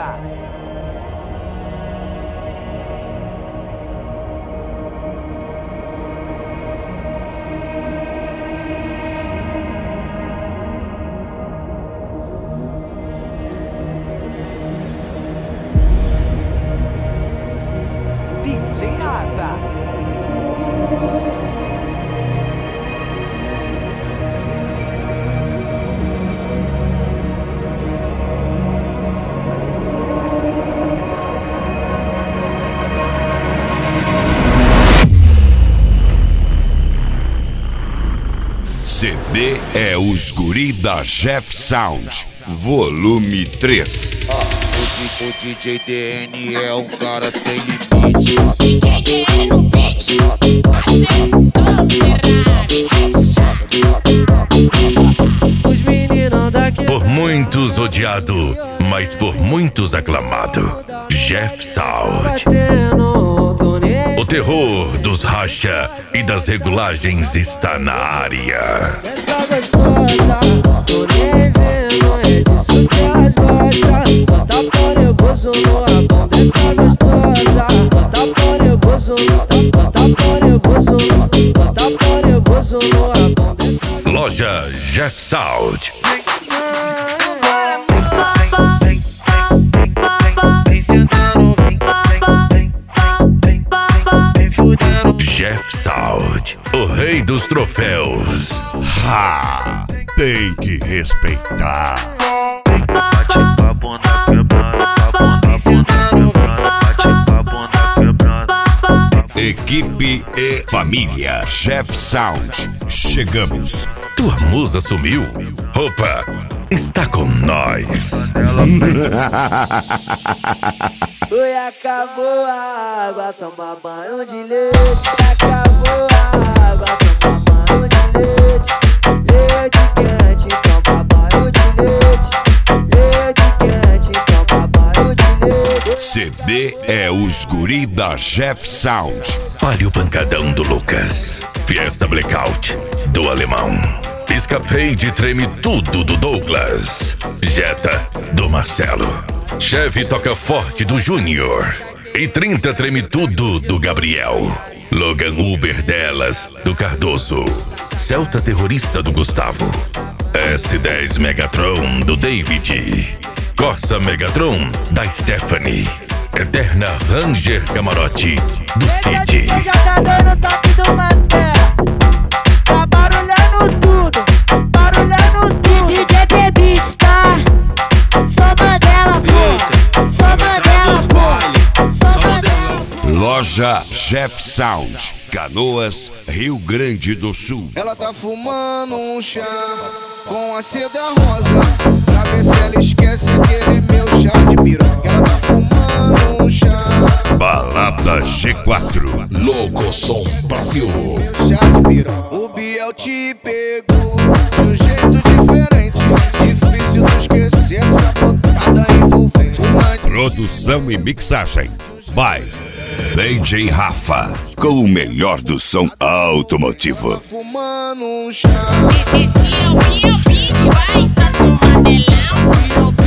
Rafa. DJ Rafa. CD é Os Guri da Jeff Sound, volume 3. O DJ DN é um cara sem limite. DJ no beat, acertou Ferrari. Os meninos daqui. Por muitos odiado, mas por muitos aclamado. Jeff Sound. O terror dos racha e das regulagens está na área. Essa gostosa, tô nem vendo, é disso que elas gostam. Só tá por nervoso no abão dessa gostosa. Só tá por nervoso, só tá por nervoso, só tá por nervoso no abão dessa. Loja Jeff Sound. Jeff Sound, o rei dos troféus. Ha! Tem que respeitar. Bate a bunda quebrando, a bunda quebrando, bate a bunda quebrando. Equipe e família Jeff Sound. Chegamos. Tua musa sumiu? Opa, está com nós. Oi, acabou a água, toma banho de leite. Acabou a água, toma banho de leite. Leite quente, toma banho de leite. Leite quente, toma banho de leite. CD é Os Guri da Jeff Sound. Pare o pancadão do Lucas. Fiesta Blackout do Alemão. Escapei de Treme Tudo do Douglas. Jetta do Marcelo. Chevy Toca Forte do Júnior. E 30 Treme Tudo do Gabriel. Logan Uber delas do Cardoso. Celta Terrorista do Gustavo. S10 Megatron do David. Corsa Megatron da Stephanie. Eterna Ranger Camarote do Cid. Já tá dando toque do Maté. Tá barulhando tudo. Barulhando tudo. DJ Beat, tá? Sou Mandela, pô. Sou Mandela, pô. Sou Mandela. Loja Jeff Sound, Canoas, Rio Grande do Sul. Ela tá fumando um chá com a seda rosa, pra ver se ela esquece aquele meu chá de piroca. Ela tá fumando um chá, Balada G4. Louco Som Brasil. chá de piroca. O Biel te pegou de um jeito diferente, difícil de esquecer essa botada envolvente. Produção e mixagem by DJ Rafa, com o melhor do som automotivo. Fumando um chá. Esse é o meu beat, vai, Santo Mandelão.